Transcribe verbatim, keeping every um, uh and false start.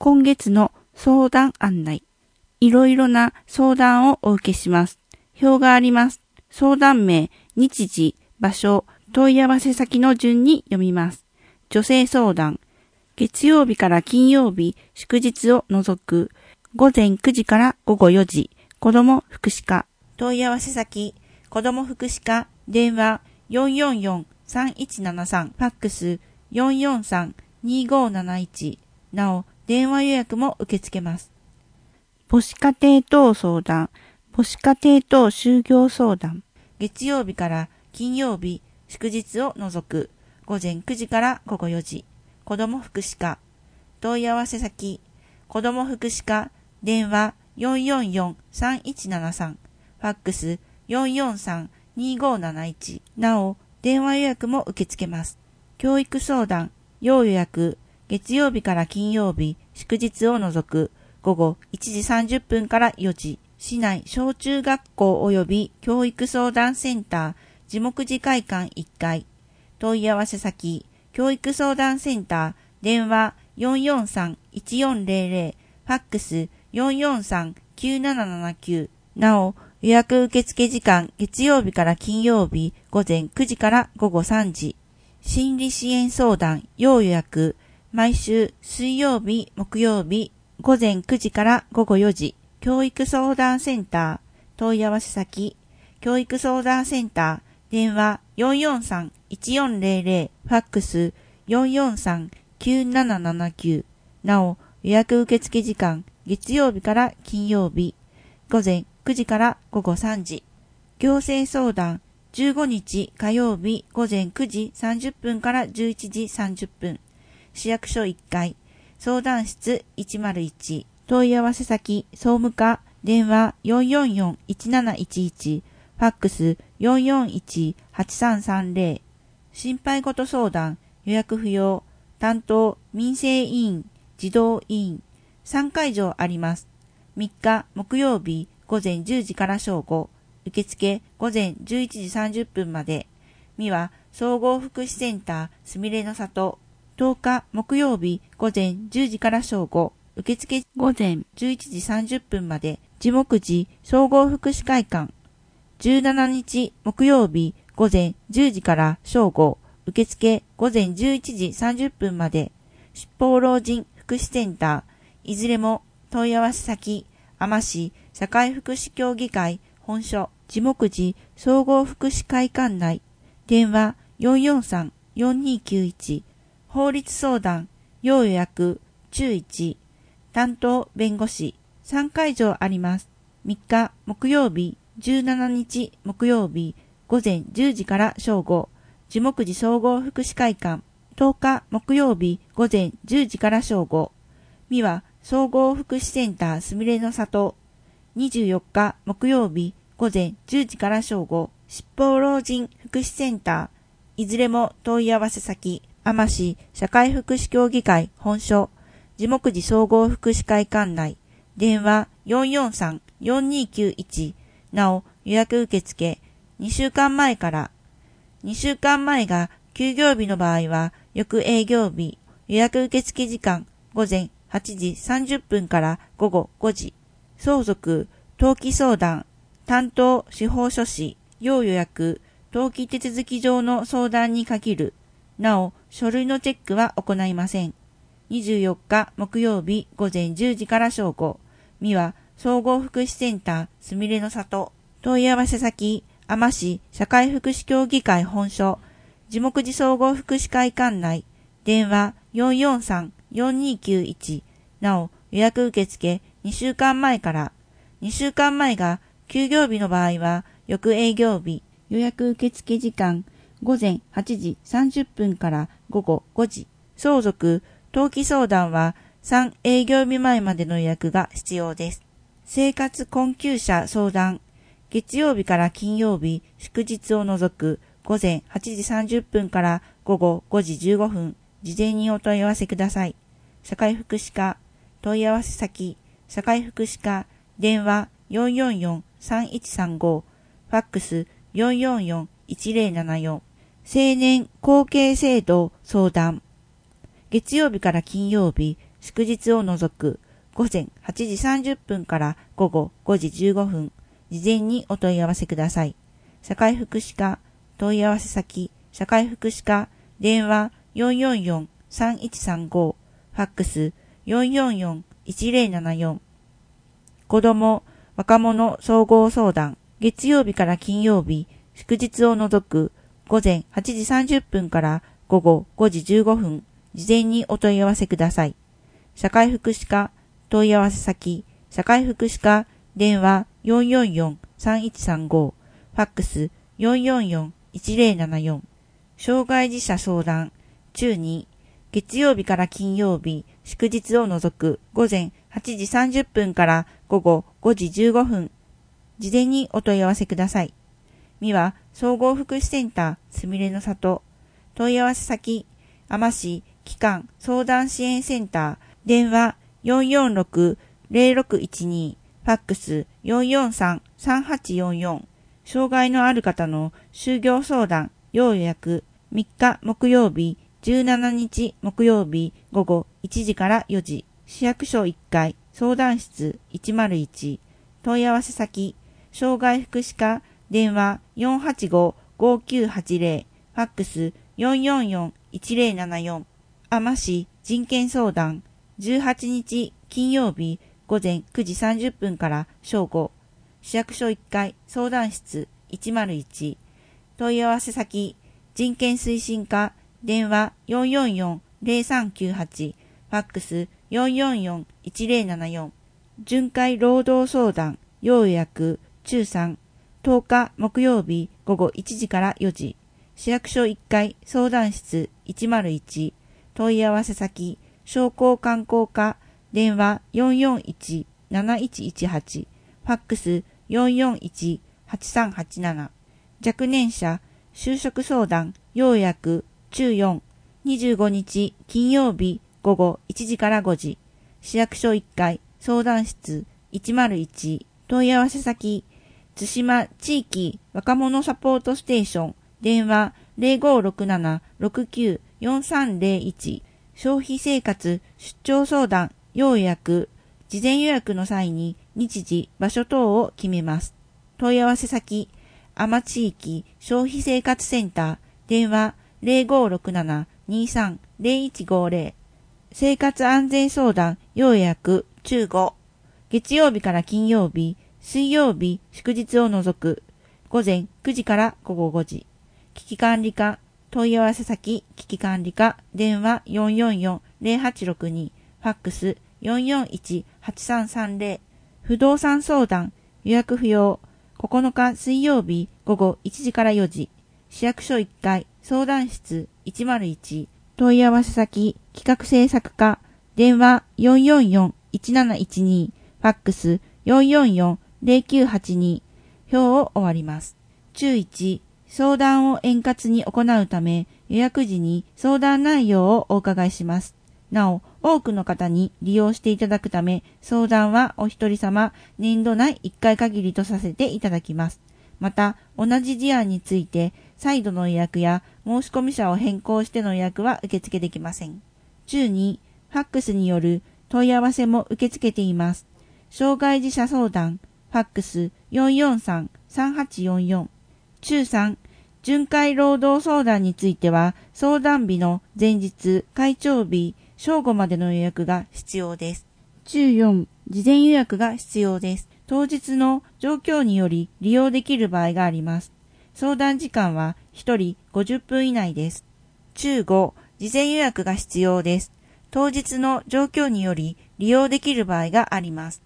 今月の相談案内。いろいろな相談をお受けします。表があります。相談名、日時、場所、問い合わせ先の順に読みます。女性相談。月曜日から金曜日、祝日を除く、ごぜんくじからごごよじ、子ども福祉課。問い合わせ先、子ども福祉課、電話 よんよんよんさんいちななさん、ファックス よんよんさんにごなないち、なお、電話予約も受け付けます。母子家庭等相談、母子家庭等就業相談。月曜日から金曜日、祝日を除く、ごぜんくじからごごよじ、子ども福祉課。問い合わせ先、子ども福祉課、電話 よんよんよんさんいちななさん、ファックス よんよんさんにごなないち、なお、電話予約も受け付けます。教育相談、要予約、月曜日から金曜日、祝日を除く、ごごいちじさんじゅっぷんからよじ、市内小中学校及び教育相談センター、地木寺会館いっかい。問い合わせ先、教育相談センター、電話 よんよんさんいちよんぜろぜろ、ファックス よんよんさんきゅうななななきゅう。なお、予約受付時間、月曜日から金曜日、ごぜんくじからごごさんじ。心理支援相談、要予約、毎週水曜日、木曜日、ごぜんくじからごごよじ、教育相談センター、問い合わせ先、教育相談センター、電話 よんよんさんいちよんぜろぜろ、ファックス よんよんさんきゅうななななきゅう。なお、予約受付時間、月曜日から金曜日、ごぜんくじからごごさんじ。行政相談、じゅうごにち火曜日ごぜんくじさんじゅっぷんからじゅういちじさんじゅっぷん。市役所いっかい、相談室いちまるいち、問い合わせ先、総務課、電話 よんよんよんいちなないちいち、ファックス よんよんいちはちさんさんぜろ。心配事相談、予約不要、担当、民生委員、児童委員、さんかいじょうあります。みっか木曜日ごぜんじゅうじから正午、受付ごぜんじゅういちじさんじゅっぷんまで。みは総合福祉センターすみれの里。とおか木曜日ごぜんじゅうじから正午、受付ごぜんじゅういちじさんじゅっぷんまで。地木寺総合福祉会館。じゅうしちにち木曜日ごぜんじゅうじから正午、受付ごぜんじゅういちじさんじゅっぷんまで。出保老人福祉センター、いずれも問い合わせ先、海士市社会福祉協議会本所、地木寺総合福祉会館内。電話 よんよんさんよんにきゅういち。法律相談、要予約、中いち。担当弁護士、さんかいじょうあります。みっか木曜日、じゅうしちにち木曜日、ごぜんじゅうじから正午、樹木寺総合福祉会館。とおか木曜日、ごぜんじゅうじから正午。みは総合福祉センターすみれの里。にじゅうよっか木曜日、ごぜんじゅうじから正午、出保老人福祉センター。いずれも問い合わせ先、海士市社会福祉協議会本所、樹木寺総合福祉会館内。電話 よんよんさんよんにきゅういち。なお、予約受付にしゅうかんまえから。にしゅうかんまえが休業日の場合は、翌営業日、予約受付時間ごぜんはちじさんじゅっぷんからごごごじ。相続、登記相談、担当司法書士、要予約、登記手続き上の相談に限る。なお、書類のチェックは行いません。にじゅうよっか木曜日ごぜんじゅうじから正午。みは総合福祉センターすみれの里。問い合わせ先、海士市社会福祉協議会本所、樹木寺総合福祉会館内。電話 よんよんさんよんにきゅういち。なお、予約受付にしゅうかんまえから。にしゅうかんまえが休業日の場合は、翌営業日、予約受付時間ごぜんはちじさんじゅっぷんからごごごじ。相続、登記相談はさん営業日前までの予約が必要です。生活困窮者相談、月曜日から金曜日、祝日を除くごぜんはちじさんじゅっぷんからごごごじじゅうごふん、事前にお問い合わせください。社会福祉課、問い合わせ先、社会福祉課、電話 よんよんよんさんいちさんご、ファックス よんよんよんいちぜろななよん。青年後継制度相談、月曜日から金曜日、 祝日を除くごぜんはちじさんじゅっぷんから午後ごじじゅうごふん、事前にお問い合わせください。社会福祉課、問い合わせ先、社会福祉課、電話 よんよんよんさんいちさんご、ファックス よんよんよんいちぜろななよん。子ども、若者総合相談、月曜日から金曜日、祝日を除くごぜんはちじさんじゅっぷんから午後ごじじゅうごふん、事前にお問い合わせください。社会福祉課、問い合わせ先、社会福祉課、電話 よんよんよんさんいちさんご、ファックス よんよんよんいちぜろななよん。障害児者相談、中に、月曜日から金曜日、祝日を除くごぜんはちじさんじゅっぷんから午後ごじじゅうごふん、事前にお問い合わせください。みは総合福祉センターすみれの里、問い合わせ先、海士市機関相談支援センター、電話 よんよんろくぜろろくいちに、ファックス よんよんさんさんはちよんよん。障害のある方の就業相談、要予約、みっか木曜日、じゅうしちにち木曜日午後いちじからよじ、市役所いっかい、相談室いちまるいち、問い合わせ先、障害福祉課、電話 よんはちごごきゅうはちぜろ、ファックス よんよんよんいちぜろななよん。海士市人権相談、じゅうはちにち金曜日午前くじさんじゅっぷんから正午、市役所いっかい相談室いちまるいち、問い合わせ先、人権推進課、電話 よんよんよんぜろさんきゅうはち、ファックス よんよんよんいちぜろななよん。巡回労働相談、要予約、中さん、とおか木曜日午後いちじからよじ、市役所いっかい相談室いちまるいち、問い合わせ先、商工観光課、電話 よんよんいちなないちいちはち、ファックス よんよんいちはちさんはちなな。若年者、就職相談、要予約、中よん、にじゅうごにち金曜日午後いちじからごじ、市役所いっかい相談室いちまるいち、問い合わせ先、津島地域若者サポートステーション、電話 ぜろごろくななろくきゅうよんさんぜろいち、消費生活出張相談、要予約、事前予約の際に日時、場所等を決めます。問い合わせ先、海士地域消費生活センター、電話 ぜろごろくななにさんぜろいちごぜろ、生活安全相談、要予約、中ご、月曜日から金曜日、水曜日、祝日を除く、午前くじから午後ごじ、危機管理課、問い合わせ先、危機管理課、電話 よんよんよんぜろはちろくに、ファックス よんよんいちはちさんさんぜろ、不動産相談、予約不要、ここのか水曜日午後いちじからよじ、市役所いっかい相談室いちまるいち、問い合わせ先、企画制作課、電話 よんよんよんいちなないちに、ファックス よんよんよんぜろきゅうはちに、表を終わります。注いち、相談を円滑に行うため、予約時に相談内容をお伺いします。なお、多くの方に利用していただくため、相談はお一人様、年度内いっかい限りとさせていただきます。また、同じ事案について、再度の予約や申込者を変更しての予約は受付できません。じゅうに、ファックスによる問い合わせも受け付けています。障害児者相談、ファックス よんよんさんさんはちよんよん。中さん、巡回労働相談については、相談日の前日、会長日、正午までの予約が必要です。中よん、事前予約が必要です。当日の状況により利用できる場合があります。相談時間はひとりごじゅっぷん以内です。中ご、事前予約が必要です。当日の状況により利用できる場合があります。